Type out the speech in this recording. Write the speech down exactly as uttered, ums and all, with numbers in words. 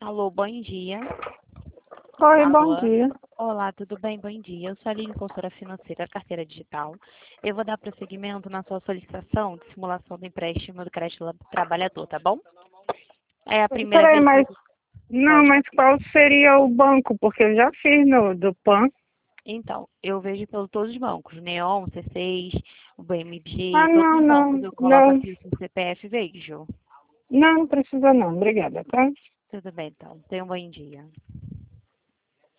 Alô, bom dia. Oi, bom Alô. dia. Olá, tudo bem? Bom dia. Eu sou a Aline, consultora financeira, carteira digital. Eu vou dar prosseguimento na sua solicitação de simulação do empréstimo do crédito lab- trabalhador, tá bom? É a primeira Peraí, vez que mas você não, pode. mas qual seria o banco? Porque eu já fiz no do Pan. Então, eu vejo pelo todos os bancos, Neon, C seis, o B M G, Ah, todos não, os bancos. não, Eu coloco não, aqui o seu C P F e vejo. não precisa não. Obrigada, tá? Tudo bem, então. Tenha um bom dia.